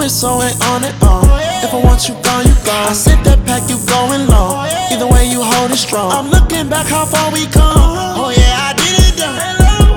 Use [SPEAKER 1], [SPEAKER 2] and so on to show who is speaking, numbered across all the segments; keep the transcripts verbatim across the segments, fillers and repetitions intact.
[SPEAKER 1] and so and on and on. If I want you gone, you gone. I sent that pack, you going long. Either way, you hold it strong. I'm looking back how far we come. Oh yeah, I did it done.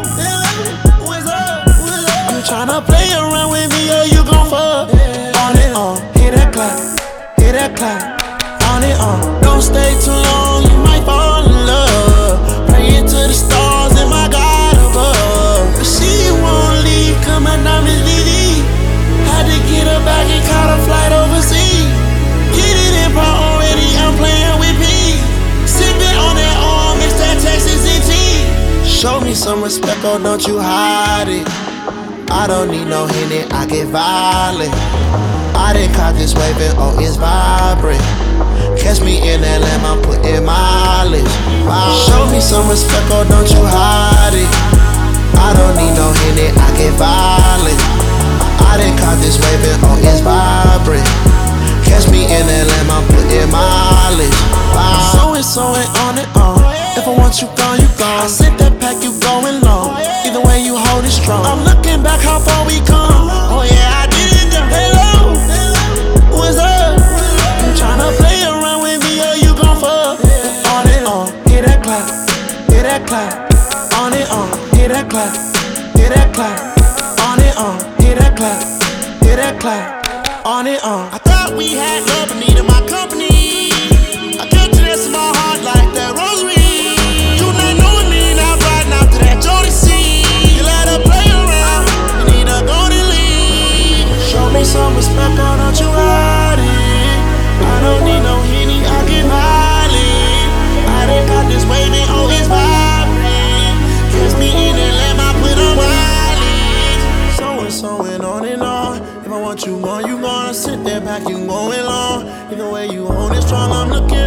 [SPEAKER 1] What's up? I'm tryna play around with me or you gon' fuck. On and on, hit that clap, hit that clap. On and on, don't stay too long, you might fall in love. Praying to the stars and my God above. But she won't leave, come my name is Vivi. Had to get her back and caught a flight overseas. Get it in priority, I'm playing with P. Sipping on that arm, it's that Texas and tea. Show me some respect, oh don't you hide it. I don't need no Henny, I get violent. I done caught this wave and oh it's vibrant. Catch me in that lamb, I'm putting mileage. Show me some respect, oh don't you hide it. I don't need no Henny, I get violent. I done caught this wave and oh it's vibrant. Catch me in that lamb, I'm putting mileage. So and so and on and on. If I want you gone, you gone. I sent that pack, you going long. Either way, you hold it strong. I'm looking back how far we come. Oh yeah, I did it done. Hello, what's up? You tryna play around with me or you gon' fuck? On and on, hit that clap, hit that clap. On and on, hit that clap, hit that clap. On and on, hit that clap, hit that clap. On and on. I thought we had love, but needed my company. I kept you next to my heart like that rosary. You not knowing me, now riding after that Jody C. You let her play around, you need a golden lead. Show me some respect, oh don't you hide it. I don't need no Henny, I get mileage. I done got this waving, oh it's vibrant. Catch me in that lamb, I put on mileage. So and so and on and on. If I want you gone, you gone. I sit there back, you going long. Either way, you hold it strong. I'm looking